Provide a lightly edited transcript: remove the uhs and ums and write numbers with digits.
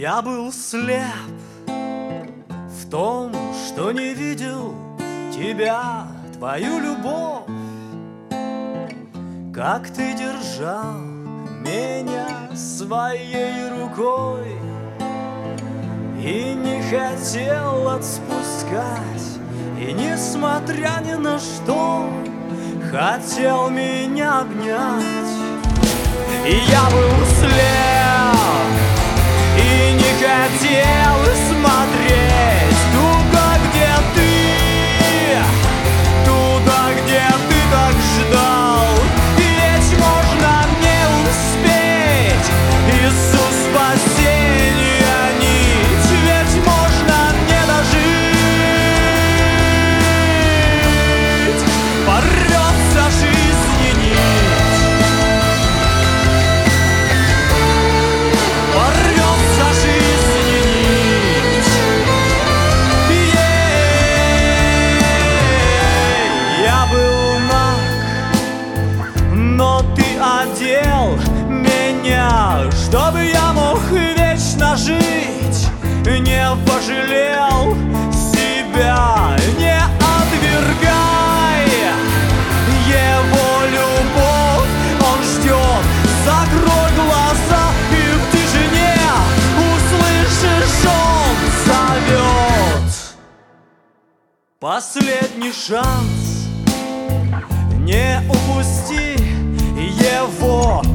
Я был слеп в том, что не видел тебя, твою любовь, как ты держал меня своей рукой и не хотел отпускать, и несмотря ни на что хотел меня обнять. И я был слеп и не хотел смотреть туда, где ты, туда, где ты так ждал. Ведь можно не успеть Иисус спасения нить, ведь можно не дожить, порвется жизни нить. Но ты одел меня, чтобы я мог вечно жить, не пожалел себя, не отвергай его любовь. Он ждет, закрой глаза, и в тишине услышишь, он зовет. Последний шанс, не упусти его.